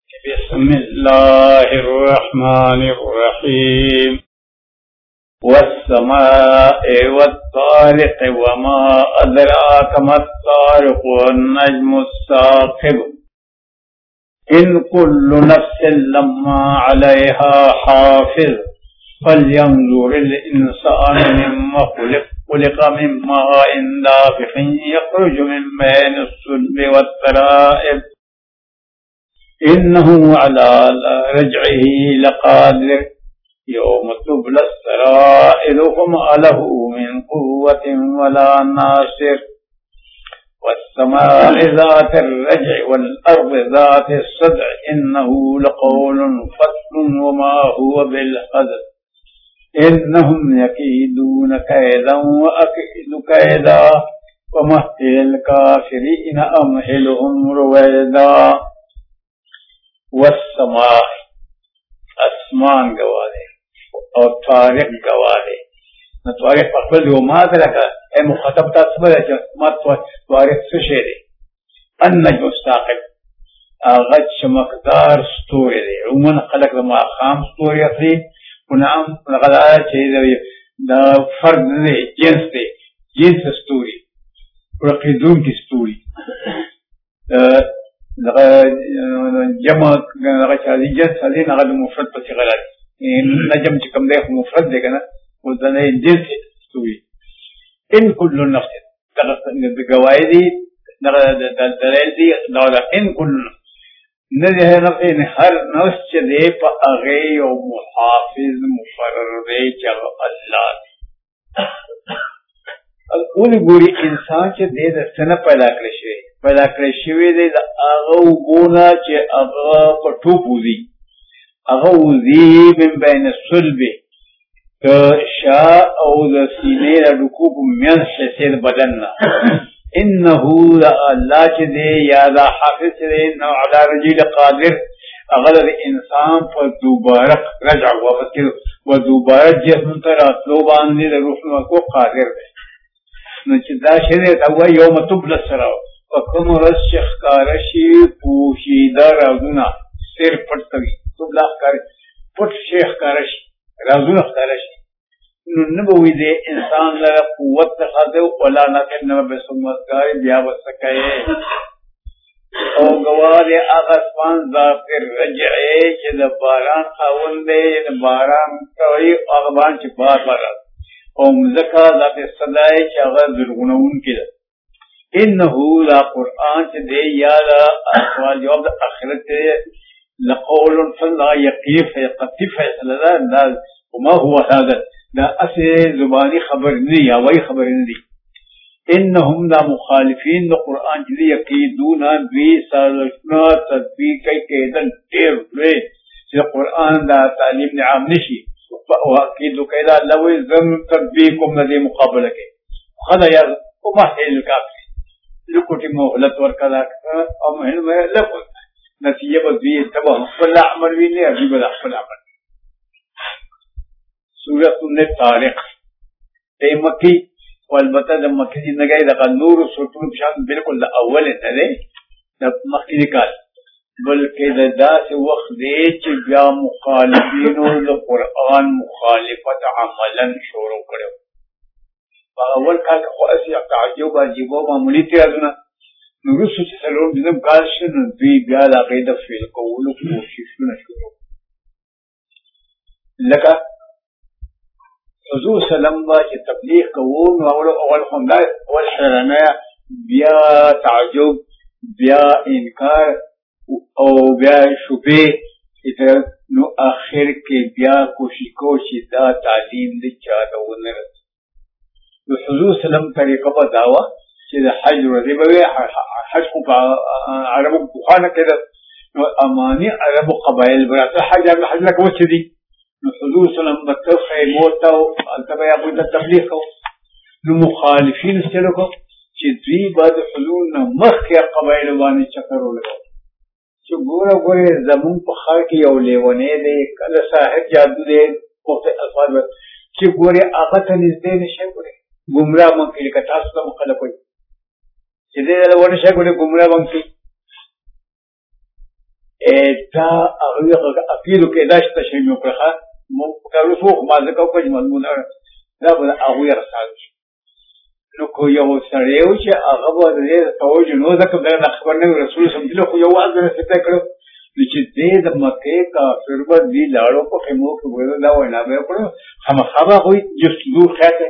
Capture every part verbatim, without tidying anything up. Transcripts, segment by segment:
बिस्मिल्लाहिर्रहमानिर्रहीम वस्समाए वत्तारिक़ वमा अदराक मत्तारिक़ वन्नज्मुस्साक़िब इन कुल्लु नफ्सिन लम्मा अलैहा हाफ़िज़ फल्यंज़ुरिल इंसानु मिम्मा खुलिक़ खुलिक़ मिन माइन दाफ़िक़िन यख़रुजु मिन बैनिस सुल्बि वत्तराइब इन्नहु अला रजइही लक़ादिर यौम तुबलस सराइरु फमा लहू मिन क़ुव्वतिन वला नासिर वस्समाइ ज़ातिर रजइ वल अर्ज़ि ज़ातिस सदअ इन्नहु लक़ौलुन फ़स्लुन वमा हुवा बिल हज़्ल इन्नहुम यकीदून कैदन व अकीदु कैदा वमहलिल काफ़िरीन अमहिलहुम रुवैदा वस्समाइ आसमान गवाह है और तारिक़ गवाह है न तारिक़ पकड़ जो मात रखा ए मुख़ातब तस्बर है मत तारिक़ सुशेरे अन्नज्म साक़िब आगत चमकदार स्तूरे दे उमन खलक मा खाम स्तूरे थी उनाम लगा चाहिए द फर्द ने जिन्स दे जिन्स स्तूरी रकीदून की स्तूरी लगा जमा लगा चाहिए जिन्स वाली लगा तो मुफ़रद पर सिगला नजम चिकम दे मुफ़रद देगा ना वो जने जिन्स स्तूरी इन कुल्लु नफ्स तक गवाही दी लगा दलाल दी लगा इन कुल्लु नज़े नफ्स इन हर नफ्स चले पर आगे और मुहाफिज मुफर्रे जब अल्लाह अब उन बुरी इंसान चे दे दस्तन पैदा करे पैदा करे दे आगे बोना चे आगे पठू पूजी आगे उजी बिन बैन सुल्बे तो शाह और सीने रुकूब मियां से बदलना इन्नहु अल्लाह चे दे यादा हाफिज चे दे न अला रजील कादिर अगर इंसान पर दोबारा रजा वापस के वो दोबारा जिस्म तर असलो बांधने रूह को कादिर है न चिदा शरीर हुआ यौम तुबलस सराव वकम रस शख्कारशी पूशीदा राजुना सिर पट तभी तुबला कर पट शेख कारश राजुना कारशी नबवी दे इंसान लगा कुव्वत खादे वला न के न बेसुमतगार बिया वसकाए ओ गवारे आसमान जाफिर रजए जद बारान खावंदे न बारान कोई अगबान च बार बार ओ मज़का जाते सदाए चागा दुर्गुणउन के इन्नहु ला कुरान च दे याला अहवाल जवाब आखिरत लक़ौलुन फला यकीफ है कतिफ है सदा ना वमा हुआ हज़ा ना असे जुबानी खबर नहीं या वही खबर नहीं इन्नहुम ला मुखालिफीन द कुरान जी यकीदूना द्वी सालना तदबीर कई केदन टेर वे जो कुरान दा तालीम ने आम निशी वकीदु कैदा लव जम तदबीर को नदे मुकाबला के खदा या उमहिल काफी लुकुटी मोहलत वर कदा अमहिल में लक नतीजे बदी तबा वला अमल भी ने अभी बला फला सूरत ने तारिक़ ते मक्की والبته د مکه دی نگای د نور سوتون شان بالکل د اول نه دی د مکه دی کال بلکې د داسې وخت دی چې بیا مخالفینو د قران مخالفت عملا شروع کړو په اول کال خو اسی تعجب عجیب او معمولی تیارونه نور څه سلام دې کال شنو دی بیا د عقیده فعل کولو کوششونه شروع لکه حضور سلام با چې تبلیغ کوو نو اول اول خوندا اول حیرانه بیا تعجب بیا انکار او بیا شوبه چې نو اخر کې بیا کوشش کو چې دا تعلیم دې چا ته ونه نو حضور سلام طریقه په داوا چې د حج ورځې به حج کو عربو بخانه کړه نو اماني عربو قبایل برته حج حج لك وڅ دي نو حضور سلام بتخ موت او التبع ابو تبلیغ کو نو مخالفین سره کو چې دوی بعد حضور نه مخه قبایل باندې چکر ولګو چې ګوره ګوره زمون په خار کې یو لیونه دی کله صاحب جادو دی کوته الفاظ چې ګوره هغه ته نږدې نشي ګوره ګمراه مونږ کې کتا څه مخاله کوي چې دې له ونه شي ګوره ګمراه مونږ کې دا هغه عقیدو کې دا شته شی مې وکړه مو کارو څو ما ځکه کوم مضمون دا به هغه رسال نو کو یو سره یو چې هغه به دې توجه نو ځکه دا خبر نه رسول صلی الله علیه وسلم خو یو واځ نه ستې کړو چې دې د مکه کافر به دې لاړو په خمو کې وایي دا وینا به کړو هم خبره وي جستو خاطه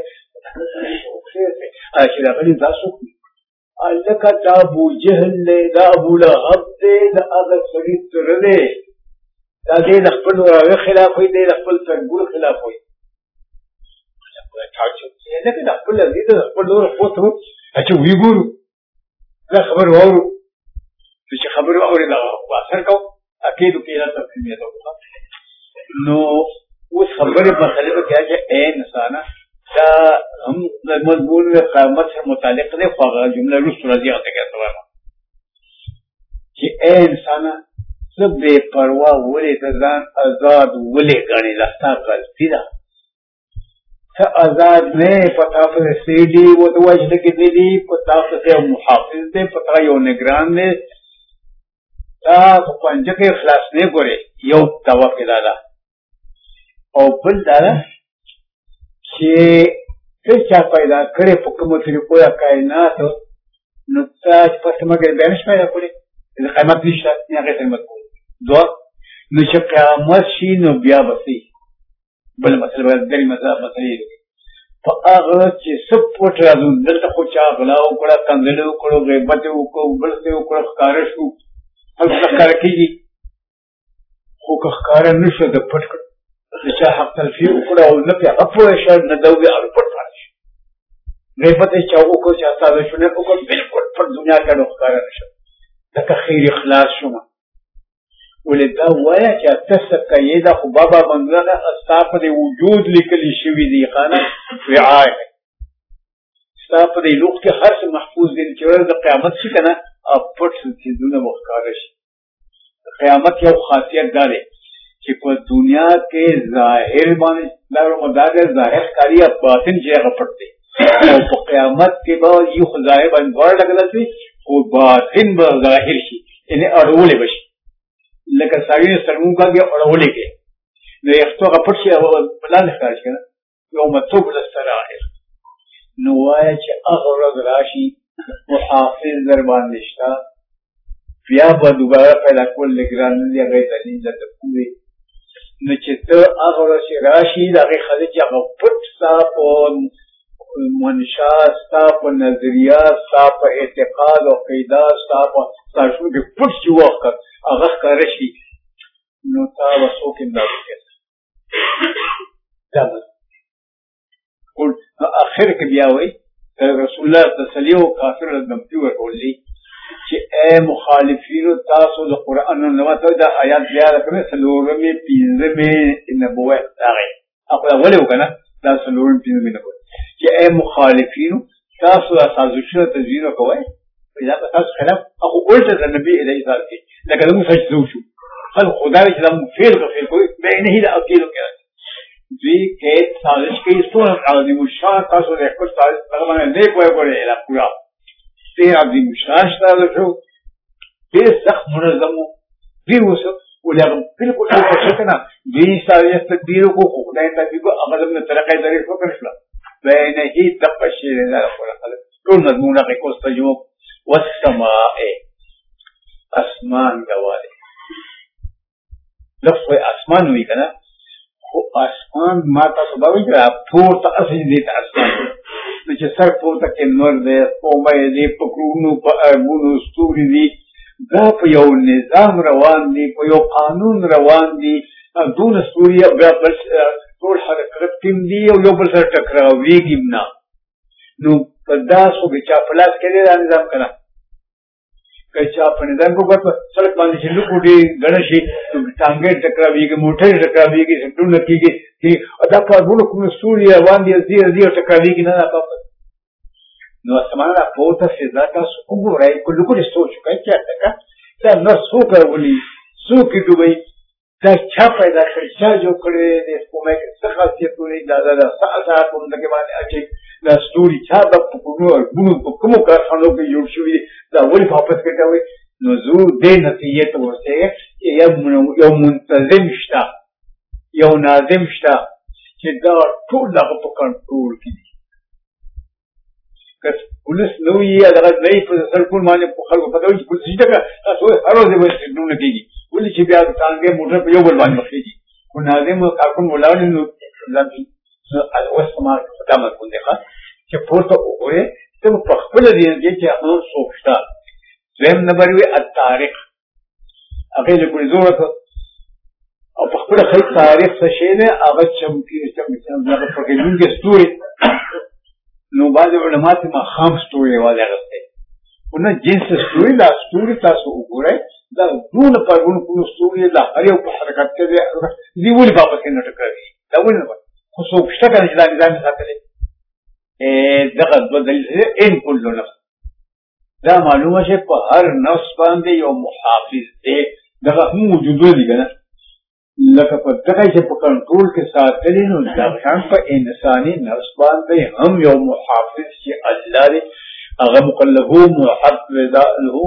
چې دا غلي تاسو الکه دا ابو جهل دا ابو لهب دا هغه سړي سره دی دا دې د خپل وراوي خلاف وي دې د خپل څنګه خلاف وي نه کدا خپل دې د خپل نور فوتو چې وی ګورو دا خبر وورو چې خبر ووري دا واثر کو اكيد کې لا تفهمي دا نو اوس خبره مسله په کې چې اے انسان دا هم مضمون قیامت سره متعلق دی خو هغه جمله رسول راځي هغه کې سوال چې اے انسان سب بے پروا ولې ځان آزاد ولې غړي لاستا غلطی ده ته آزاد نه پتا پر سیدی و د وجه کې دی پتا پر محافظ دی پتا یو نگران دی دا پنځه کې اخلاص نه ګوري یو توکل الله او بل دا چې څه پیدا کړي په کومه طریقو یا کائنات نو تاسو په سمه کې بیان شوی کړی د قیامت نشته نه غیر قیامت دوه نو چې قیامت شي نو بیا بسي بل مسله بل درې مسله مسله په هغه چې سب پټ راځو دلته خو چا غلا او کړه کندل او کړه غیبت او کو بل څه او کړه ښکار شو هغه ښکار کیږي خو ښکار نشو د پټ چې حق تلفي او کړه او نه په اپو شر نه دوی او پټ پاتې غیبت چې او کو چې تاسو شنه او کو بالکل پر دنیا کې ښکار نشو دغه خیر اخلاص شوم ولدا وایا چې تاسو کوي دا خو بابا بندغه استاپ د وجود لیکل شوی دی خانه رعایت استاپ د لوخ کې هر څه محفوظ دي چې د قیامت شي کنه اپټ چې دونه مخکار شي قیامت یو خاصیت ده چې په دنیا کې ظاهر باندې لارو مدار ظاهر کاری باطن چې غپټ دي او په قیامت کې به یو ظاهر باندې ور لګل شي او باطن به ظاهر شي یعنی اړولې بشي لکه ساوی سرمون کاږي اورولې کې نو یختو غپټ شي او بلان ښکار شي کنه یو متوب للسرائر نو وای چې هغه ورځ راشي محافظ در باندې شتا بیا به دوباره پیدا کول لګران دی هغه دلیل د کوی نو چې ته هغه ورځ راشي دغه خلک هغه پټ صاحب منشا صاحب نظریه صاحب اعتقاد او قاعده صاحب تاسو کې پټ شي وخت هغه ښکار شي نو تا وسو کې انداز کړه دا ټول اخر کې بیا وای رسول الله تسلی او کافر دمتي ورولي چې اے مخالفینو تاسو د قران نو ته دا آیات بیا راکړه سلورمې پینځمې نبوت هغه خپل ولې وکنه دا سلورمې پینځمې نبوت چې اے مخالفینو تاسو اساسو تزویر کوئ اذا تاسو خلاف او قلت النبي الى ذلك لكن مو سجدوا شو خل خدای چې لم فعل غفل کوي بینه لا اکیلو کې دوی کې سازش کوي څو عظیم الشان تاسو د خپل سازش هغه نه نه کوی کوي اله پورا دې عظیم الشان تاسو شو دې سخت منظم دی وسو ولې بالکل څه کنه دې سازش تدبیر کو خدای تدبیر کو عمل من طریقې طریقې کو کړل بینه هی د بشیر نه خپل ټول مضمونه کې کوست جو والسماء اسمان گواله لفظ اسمان وی کنه خو اسمان ما تاسو باندې را پورته اصلي دي اسمان چې سر پورته کې نور دې قومه دې پکړونو په ارمونو ستوري دي دا په یو نظام روان دي په یو قانون روان دي دون ستوري بیا بل ټول حرکت تیم دي او یو بل سره ټکراويږي نه نو په داسو کې چا پلاس کې دا نظام کنه کچا په نظام کو په سړک باندې چې لوکو دي غنشي ټانګې ټکراويږي موټر ټکراويږي ټول کېږي چې ادا په ټول کوم سوري روان دي زیات زیات ټکراويږي نه تاسو نو سمانه په اوسه فضا تاسو وګورئ کله کله سوچ کوي چې دا دا نو څوک ولي څوک دوی دا چا پیدا کړی چې جو کړی د کومه څه خاصیتونه دا دا ساعت په دغه باندې اچي دا ستوري چا د پکونو وربونو په کومو کارخانو کې جوړ شوی دا ولې واپس کټوي نو زو دې نتیجه ته ورسه یو منتظم شته یو ناظم شته چې دا ټول دغه په کنټرول کې دي. که پولیس نه وي یا دغه نه وي په سړکونو باندې په خلکو پته وي چې پولیس شته که تاسو هر ورځ به اکسیډنټونه کېږي ولې چې بیا ټانګې موټر په یو بل باندې مخېږي خو ناظم کارکون ولاړ نو اوس ما دا مضمون دی ښه چې پورته وګورې ته په خپله دین کې چې هغه څوک شته. دویم نمبر وي التاریخ هغې لیکلي زوړه کړه او په خپله ښایي تاریخ څه شی دی هغه چمکي هغه پکېدونکي ستوري نو بعضې علما ته ماښام ستوري یوازې اخیستی خو نه جنس ستوري دا ستوري تاسو وګورئ دا دونه پرګونو کومو ستوري دا هر یو په حرکت کې دی دوی ولې په پسې نه ټکروي دا ولې نه خو څوک شته که نه چې دا نظام یې ساتلی دغه دوه دلیل ان کل نفس دا معلومه چې په هر نفس باندې یو محافظ دی دغه هم وجودونه دي که نه لکه په دغه چې په کنټرول کې ساتلی نو دغه شان په انساني نفس باندې هم یو محافظ چې الله دی هغه مقلبه محفظ له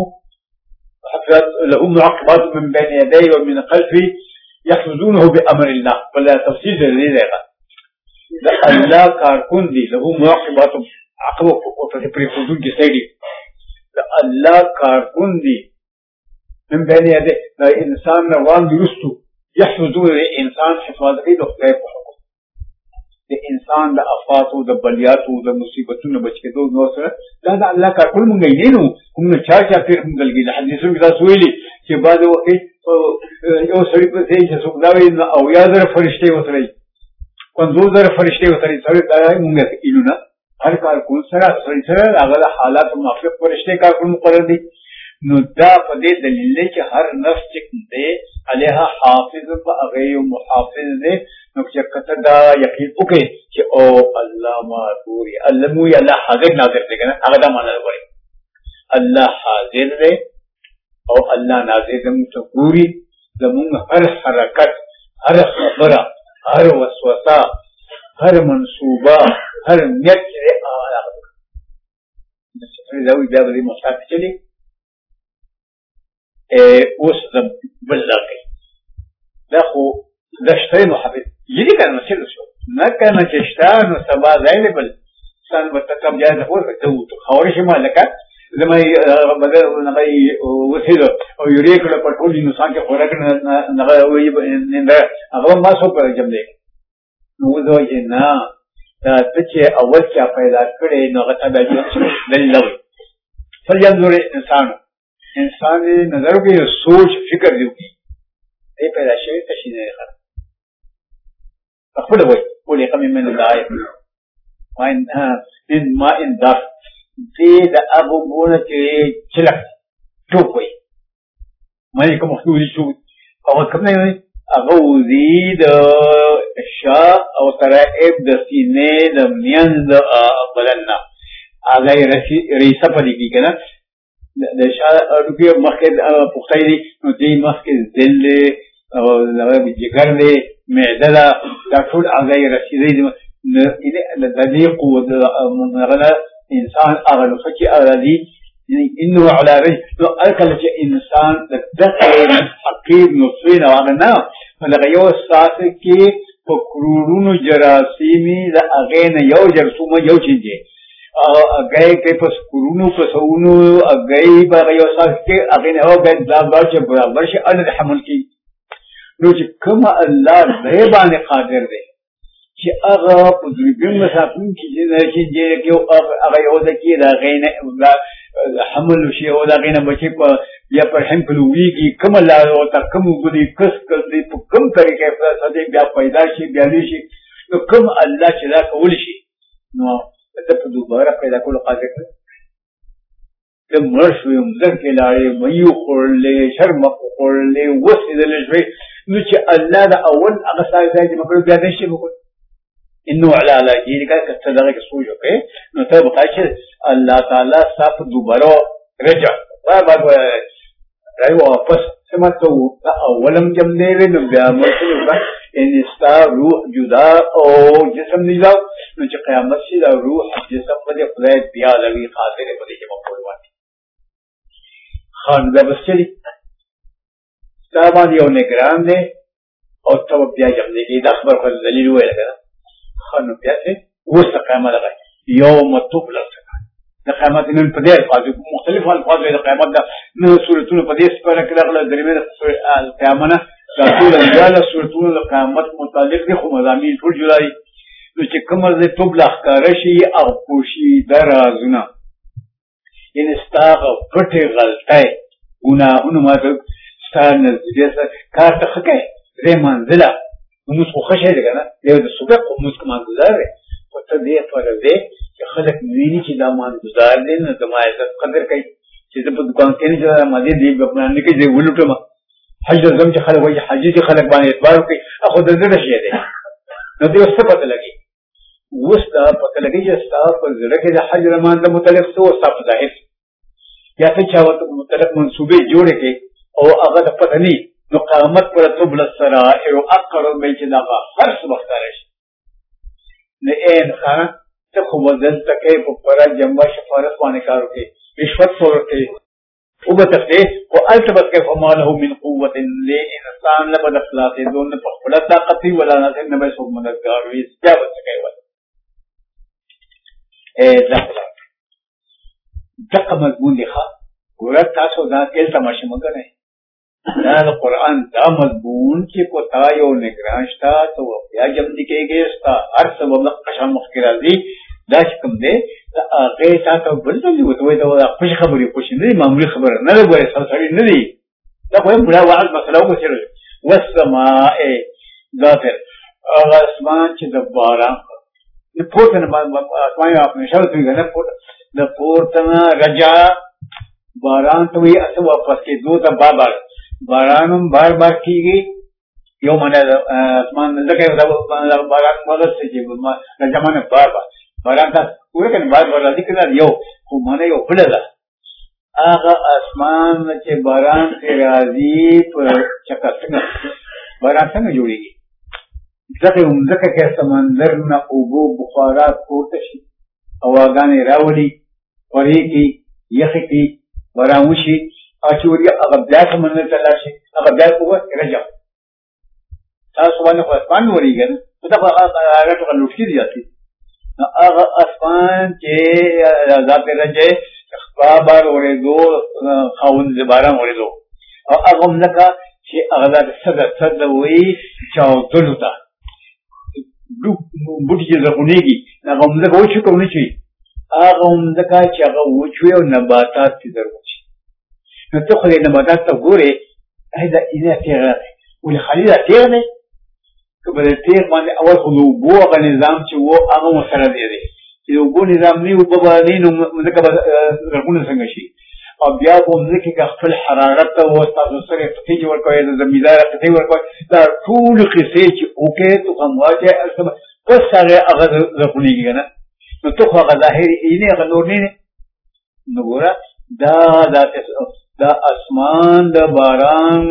له معقبات من بين يديه ومن خلفه يحفظونه بأمر الله ولا تفصيل لذلك الله کارکون دی له معقبات عقب او په پریفوزون کې سړي الله کارکون دی من بين يديه دا انسان روان درستو يحفظون الانسان حفاظت د خدای په حکم د انسان د افاتو د بلیاتو د مصیبتونو بچ کېدو نو سره دا د الله کارکون مونږ یې نه نو کوم چا چا پیر هم دلګي د حدیثو کې دا سویلي چې بعد وخت یو سړي په دې چې څوک دا وي او یا زره فرشته وسره پنځوس زره فرشته وسره سره دا مونږ کېلو نه هر کارکون سره سره سره هغه حالات موافق فرشته کارکون مقرر دي نو دا په دې دلیل دی چې هر نفس چې دی علیها حافظ په هغه یو محافظ دی نو چې کته دا یقین وکړي چې او الله ما ګوري الله مو الله حاضر ناظر دی کنه هغه دا معنا وایي الله حاضر دی او الله ناظر دی موږ ګوري زموږ هر حرکت هر خبره هر وسوسه هر منصوبه هر نیت چې هغه دا وی بیا به مصاب چلی اوس بل ځای دا خو د شته محبت یی کنه چې شو نه کنه چې شته نو سبا ځای بل سن وتکم جاي ده ورته ته خوري شمه لکه زما بدل نه وي وسیله او یوري کله په ټول انسان کې خوراک نه نه وي نه هغه ما سو پر جمع دی نو دوی نه دا چې اول چا پیدا کړي نو هغه ته دلیل وي فلينظر انسان انسان نظر کې سوچ فکر دی ای پیدا شوی تشینه خبره خپل وای ولې کوم من دای وای ان ما ان دا دې د ابو بونه چې چلک ټوپوي مې کوم خو دې شو او کوم نه هغه وزید شا او ترائب د سینې د میند بلنا هغه رئیس رئیس په دې کې کنه د شا اډوګي مخکې پختای دي نو دې مخکې ذل او هغه جګر دي معده دا ټول هغه رسیدي دي د دې قوت هغه انسان هغه فکر هغه دي انه على رجل اكل انسان دقيق حقيق نصين وانا فلغه یو ساعت کې په کرورونو جراثیمي د اغه نه یو جرثومه یو چیزه اگئی کے پس کرونو پسونو اگئی باغی و ساکھ کے اگئی نهو بید دابار چه برابر شه اند حمل کی نو چه کم اللہ بیبان قادر دے چه اگا پدربین مسافن کی جنرشن جیره که اگئی او دکی دا غین حمل شه او دا غین بچه پا یا پر حم پلوی کی کم اللہ او تا کم گلی کس کس دی پا کم طریقه فلسطه بیا پیدا شه بیالی شه نو کم اللہ چه دا کول شه نو ته په دوباره پیدا کولو قادر دی د مرشوي مزکه لاړې مېو خورلې شرم خورلې وسیدل شوي نو چې الله دا اول هغه ځای چې مکو بیا نشي وکړ انه على على دې کا کته دغه سوچ وکړي نو ته وکړه چې الله تعالی صاحب دوباره رجع بابا راي واپس سمته اولم جم دې نو بیا مرشي ان استا روح جدا او جسم نجاو نو چې قیامت شي دا روح جسم باندې خدای بیا لوي خاطر باندې چې مقبول وایي خان دا بس چلی دا باندې یو نگران دی او ته بیا جمع دی دا خبر خو دلیل ویل کنه خنو بیا څه وسه قیامت راغی یوم تبلى السرائر د قیامت نن په دې الفاظ مختلف الفاظ د قیامت د نو سورتونو په دې سپاره کې راغله درې د سورې القیامت دا ټول انجاله سورتونو د قیامت متعلق دي خو مضامین ټول جوړای نو چې کومه دې تبلغ کارشي او پوشي درازونه ان استاغ پټه غلطه ګناهونه ماته ستاره نزدې کار ته خکې زه منزله موږ خو خشه دي کنه یو د صبح موږ کوم گزار دي او ته دې پر دې چې خلک ویني چې دا مان گزار دي نه د ما عزت قدر کوي چې په دکان کې نه چې ما دې دې په کې دې ولټم حج زم چې خلک وایي حج چې خلک باندې اعتبار کوي اخو د زړه شي دي نو دې څه پته لګي وستا پته لګي چې تاسو په زړه کې د حج رمان د متعلق څه وصف ظاهر یا څه چا وته متعلق منسوبې جوړې کې او هغه د پته نه نو قیامت پر تبل السرائر اقرب من چې دا هر څه مختار شي نه ان خان ته خو بدل تکې په پر جنبه شفارت باندې کارو کې رشوت ورته او به تخته او التبت کې فماله من قوت لانسان لبد اخلاص دون په خپل طاقت ولا نه نه به څوک مددگار وي استجابت کوي ولا اے ځکه دغه مضمون دی ښه ګوره تاسو دا کې تماشه مګ نه دا د قرآن دا مضمون چې کو تا یو نگران شتا تو بیا جمع کېږي ستا هر سبب قشم مخکره دي دا چې کوم دی دا هغه تاسو بل څه وي دا خوش خبرې خوش نه دي معمولی خبره نه ده ګوره سړی نه دي دا خو بلا وعد مسله وکړي والسماء ذات الاسمان چې د باران د پورته نه اسمان یو په شاو ته نه پورته د پورته رجا باران ته وي اسو واپس کې دوه د بابا بارانم بار بار کیږي یو منه اسمان دغه د باران مدد څه چې ما زمانه بار بار باران ته ورکه بار بار راځي کنه یو خو معنی یو بل ده هغه اسمان چې باران راځي په چکه څنګه باران څنګه جوړیږي ځکه همدغه کې سمندر نه اوبو بخارات پورته شي هواګانې راولي پرې کې یخ کې باران وشي اچوري هغه بیا سمندر ته لاړ شي هغه بیا کوه رجع تاسو باندې خو اسمان وريګن دا هغه ټول لوټکی دي ځي هغه اسمان چې ذات رجع خبر ورېدو خاوند زباران ورېدو او هغه ملکه چې هغه د صد صد وی چاو دلوتا دو بوټي چې زغونېږي هغه ملکه و چې کوم شي هغه ملکه چې هغه و چې یو نباتات دي دروځي نو ته خو دې نباتات ته ګورې دا اینه تیغه ولې خالي دا تیغ دی که به د تیغ باندې اول خو د اوبو هغه نظام چې و هغه مسله دی دی چې د اوبو نظام نه اوبه به نه نو مځکه به رغونه څنګه شي او بیا به مځکې که خپل حرارت ته و ستاسو سره قطعې چې ورکوئ د زمینداره قطعې ورکوئ دا ټولې قصې چې وکړې تو هم واچې بس هغه هغه رغونېږي که نه نو ته خو هغه ظاهري اینې هغه نور نه نو ګوره دا دا اسمان د باران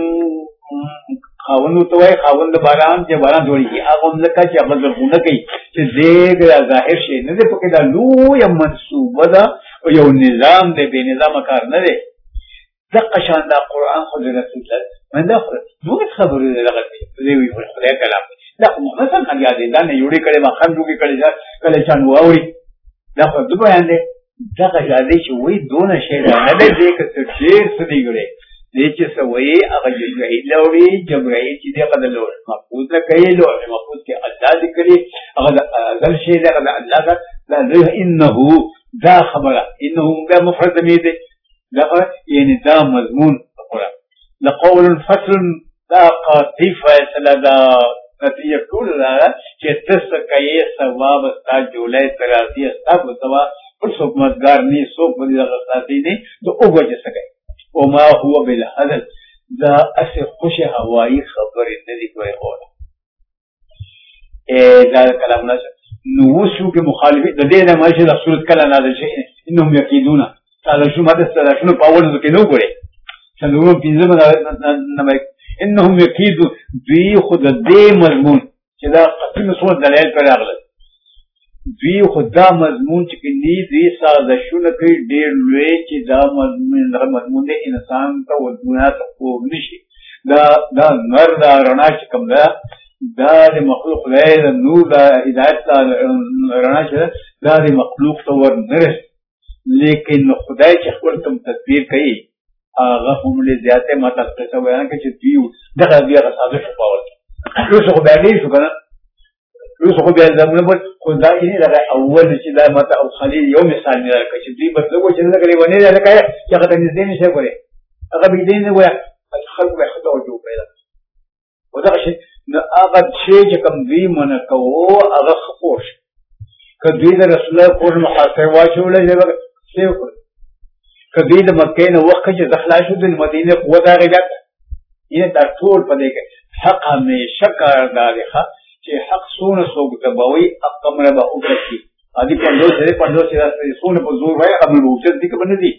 خاوند ته وای خاوند د باران چې باران جوړیږي هغه ملکه چې هغه زرغونه کوي چې دې ظاهر شي نه دې پکې دا لویه منصوبه ده او یو نظام دی بې نظامه کار نه دی دقه شان دا قرآن خو د رسول الله من دا دوه خبرې دغه دی وی خدای کلام دا خو مثلا کله یادې دا نه یوړې کړي ما خان جوړې کړي دا کله چان واوري دا خو د بیان دی دغه یادې چې وای دونه شی نه دی دې که ډېر څه دی ګړي دې چې سوي هغه جبرائیل لوري جبرائیل چې دغه د لور محفوظ نه کوي لور محفوظ کې الله ذکرې هغه ځل شي دغه الله دا انه دا خبره انه دا مفرد دې دا یعنی دا مضمون قرآن لقول فصل دا قاطف فیصله دا نتیجه ټول دا چې تاسو کوي ثواب ستا جولای ترازی ستا په ثواب پر څوک مدګار نه څوک به دغه ساتي نه د اوګه څه وما هو بالهدل دا اسه خوش هوایی خبر ندی کوي اوره اے دا کلام نه نو وشو کې مخالفت د دې نه ماشه د صورت کله نازل شي انهم یقیدون تعالی شو ماده سره شنو پاول کې نو ګوري څنګه پینځه نه انهم یقیدون دوی خود دې مضمون چې دا قسم صورت دلایل پر راغله دوی خدا مضمون چې کني دوی سازشونه کوي ډېر لوی چې دا مضمون دا مضمون د انسان ته ودونه ته خو نشي دا دا نور دا رڼا چې کوم ده دا د مخلوق خدای د نور د هدایت دا رڼا چې دا د مخلوق ته ور نه رسي، لیکن خدای چې خپل کوم تدبیر کوي هغه هم له زیاته ماته څه بیان کوي چې دیو دغه بیا سازش وکول اوس خو به دې شو کنه اوس خو به زموږ په خدای نه لږه اول چې دا ماته او خلیل یو مثال نه راکړي چې دې مطلب چې نه کوي ونه نه کوي چې هغه دې نه شي کوي هغه به دې نه وای خلک به خطا وجو پیدا ودا شي نو هغه شی چې کوم دی منه کوو هغه خپوش کدی د رسول الله پر محاصره واچولې دغه څه وکړ کدی د مکه نه وخت چې دخلا شو د مدینه قوت هغه ګټ یې دا ټول په دې کې حق همیشه کاردار ښه چې حق سونه سوګ تبوي اقمره به وکړي ادي په نو سره په نو سره سونه په زور وای قبل وجود دي کبه ندي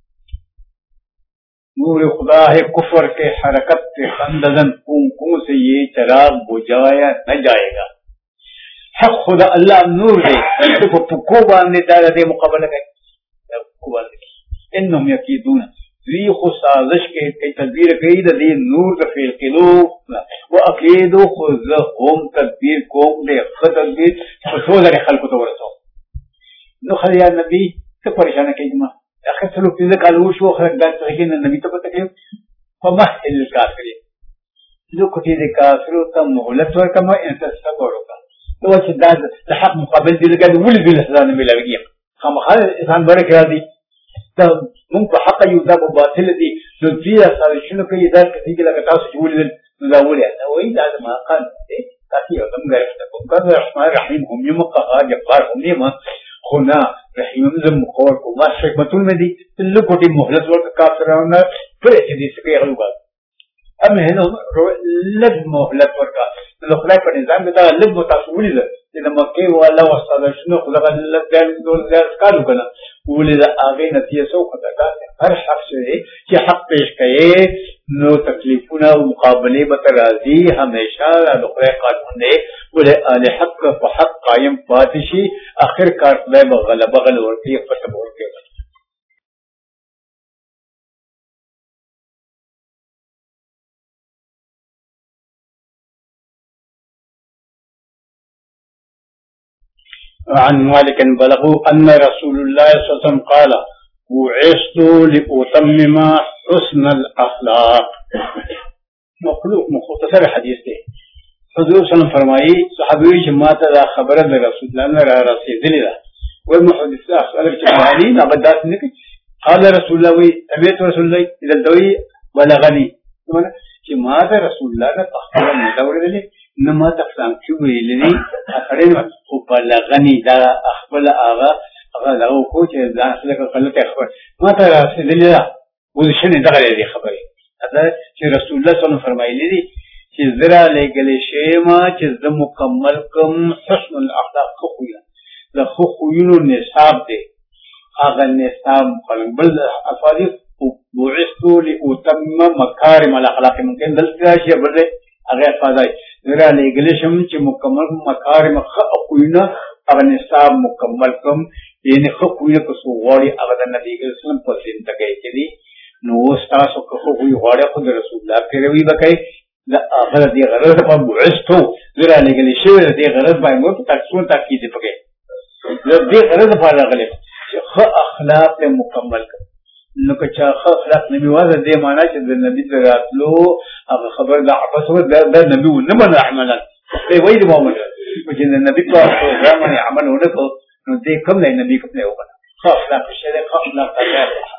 نور خدا ہے کفر کے حرکت سے خندزن کونکوں سے یہ چراغ بجایا نہ جائے گا حق خدا اللہ نور دے تو پکو باندې دا دې مقابله کوي پکو باندې انهم یکیدون ذی خو سازش کې کوي تدبیر کوي د دې نور د فعل کېدو او اكيدو خذ هم تدبیر کوم دې خو تدبیر ټول خلکو ته ورسو نو خلیا نبی ته پریشان کېږي ما اخر سلو پیدا کالو شو خلق دا څنګه نبی ته پته کې فمهل الكافرين لو کتی دې کافرو ته مهلت ورکما انتصاب ورکا نو چې دا د حق مقابل دي لګي ولې دې لسانه ملګری خامخا انسان برکه راځي دا مونږ په حق یو دا په باطل دي نو دې سره شنو کوي دا چې لکه تاسو جوړ دي نو دا ولې دا وایي دا ما قال دې تاسو یو کوم غرفته کوم کار رحمان رحیم هم یو مقا جبار هم نیمه خنا رحیم زم مخور کو ما حکمتون میں دی لکوٹی مهلت ورک کافرانه پر دې سپي غلوبا ام هنو لږ مهلت ورکا نو خدای په نظام دا لږ متاسولي ده چې مکه ولا وسط شنو خدای لږ دول کارو کنه ولې دا هغه نتیجه سو خدای هر حق شي چې حق پیش کړي نو تکلیفونه او مقابله به راځي همیشه د خدای قانون دی ولې ال حق په حق قائم پاتې شي اخر کار خدای به غلبه غل ورته فتح ورته عن مالك بلغوا أن رسول الله صلى الله عليه وسلم قال بعثت لأتمم حسن الأخلاق مخلوق مختصر حدیث دی حضور صلی اللہ علیہ وسلم فرمائی صحابی جماعت دا خبر دا رسول اللہ نے رسیدلی دا والمحدث اخبر جمالی نابدات نکی قال رسول اللہ وی امیت رسول اللہ اذا دوی بلغنی جماعت رسول اللہ نے تخبر مدور دلی نما تفلان کیوی لنی اخرین بلغنی دا اخبر آغا آغا لغو کو چه دا اصلک غلط اخبر ما تا رسیدلی دا وزشن دغلی دی خبری حتی چه رسول اللہ صلی اللہ علیہ وسلم فرمائی لی چې زرا لګلې شیما چې د مکمل کوم حسن الاخلاق خو خویا د خو خوینو نصاب دی هغه نصاب بل افاضل بعثت لاتم مکارم الاخلاق ممکن دلته شي بل هغه فاضل زرا لګلې شم چې مکمل مکارم خو خوینه هغه نصاب مکمل کوم یعنی خو خوینه کو سو غوړي هغه د نبی اسلام په سین تکي کې دي نو تاسو خو خوې غوړي خو د رسول الله پیروي وکړي لا غرض دي غرض په بعثتو زرا لګلې شوی دي غرض باندې مو تاسو تاکید پکې دې غرض په اړه غلې خو اخلاق مکمل نو که چا خو اخلاق نبی وازه دې معنا چې د نبی دراتلو هغه خبر د عباس و د نبی و نه من عملا دې وایي د محمد چې د نبی په پروګرام باندې عمل ونه کو نو دې کوم نه نبی کوم نه وکړه خو اخلاق شریعت خو اخلاق